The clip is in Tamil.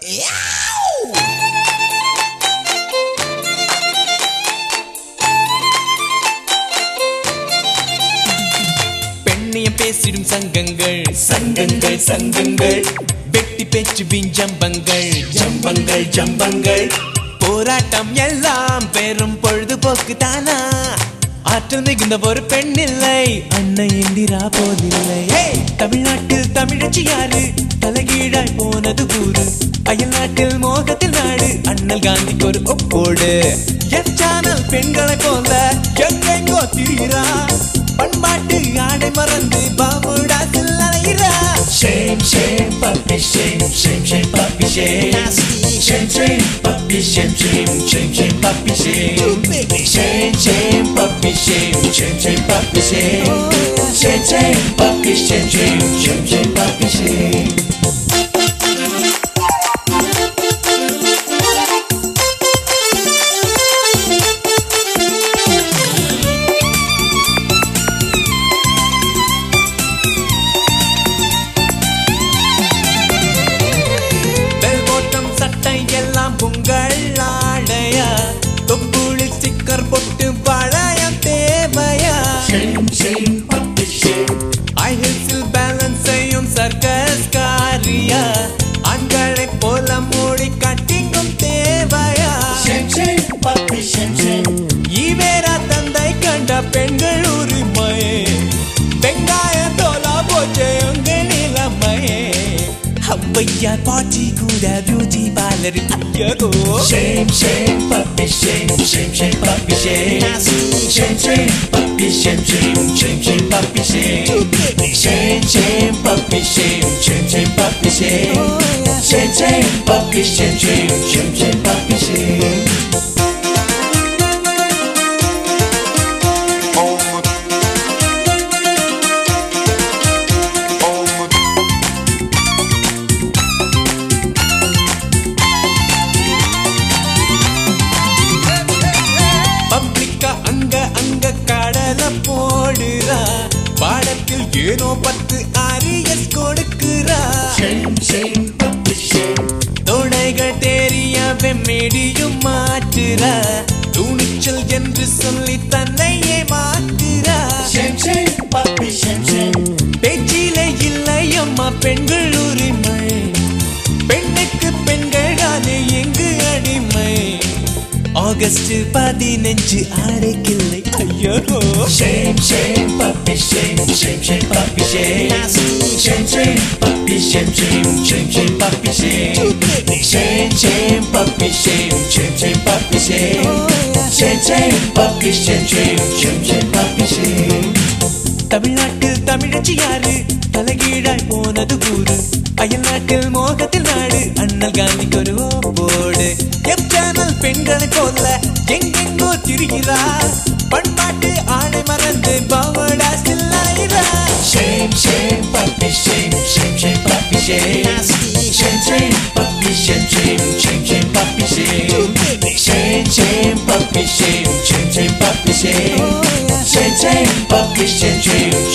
பெண்ணியம் பேசிடும் சங்கங்கள் சங்கங்கள் சங்கங்கள் வெட்டி பேச்சு ஜம்பங்கள் ஜம்பங்கள் ஜம்பங்கள் போராட்டம் எல்லாம் பெரும் பொழுதுபோக்கு தானா ஆற்றல் மிகுந்த ஒரு பெண் இல்லை அன்னை இந்திரா போதில்லை தமிழ்நாட்டில் தமிழச்சி யாரு தலைகீழாய் போனது ஊரு அயல் நாட்டில் மோகத்தில் நாடு அண்ணல் காந்திக்கு ஒரு ஒப்போடு என் சேனல் பெண்களை போல எங்கெங்கோ திரிகிறா பண்பாட்டு ஆடை மறந்து பாபுடாசில் அலைகிறா Shame, shame, puppy, shame, shame, shame, puppy, shame. Shame, shame, puppy, shame, shame, shame, shame, puppy, shame. Shame, shame, puppy, shame, shame, shame, puppy, shame. Shame, shame, puppy, shame, shame, shame, shame, puppy, shame. Pongal ஆடையா தொப்புளில் ஸ்டிக்கர் போட்டு பழையம் தேவையா ஐஹில்ஸில் பேலன்ஸ் செய்யும் சர்க்கஸ் காரியா ஆண்களை போல மூடி கட்டிங்கும் தேவையா ஈவேரா தந்தை கண்ட பெண்கள் உரிமை வெங்காய தோலா போச்சே உங்கள் நிலைமையே ஔவையார் பாட்டி கூட பியூட்டி பார்லர் ஐயோ Shame, shame, puppy, shame, shame, shame, puppy, shame. Shame, shame, puppy, shame, shame, shame, shame, puppy, shame. Shame, shame, puppy, shame, shame, shame, puppy, shame. Shame, shame, puppy, shame, shame, shame, shame, puppy, shame. போடுறா பாடத்தில் ஏனோ 10 ஆரியஸ் கொடுக்குறா துணைகள் தெரியாம மேடியும் மாற்றுறா துணிச்சல் என்று சொல்லி தன்னையே மாற்றுறா பேச்சிலே இல்லை அம்மா பெண்கள் உரிமை பெண்ணுக்கு பெண்கள் தானே எங்கு அடிமை ஆகஸ்ட் 15 ஆடைக்கில்லை ஐயோ Shame, shame, puppy, shame, shame, shame, puppy, shame. Shame, shame, puppy, shame, shame, shame, shame, puppy, shame. Shame, shame, puppy, shame, shame, shame, puppy, shame. Shame, shame, puppy, shame, shame, shame, shame, puppy, shame. தமிழ்நாட்டில் தமிழச்சி யாரு தலைகீழாய் போனது ஊரு அயல் நாட்டில் மோகத்தில் நாடு அண்ணல் காந்திக்கு ஒரு ஓப்போடு எம் சேனல் பெண்களை போல எங்கெங்கோ திரிகிறா பண்பாட்டு ஆடை மறந்து பாவடாசில் அலைகிறா Shame, shame, puppy, shame, shame, shame, puppy, shame. Shame, shame, puppy, shame, shame, shame, shame, puppy, shame. Shame, shame, puppy, shame, shame, shame, puppy, shame. Shame, shame, puppy, shame, shame,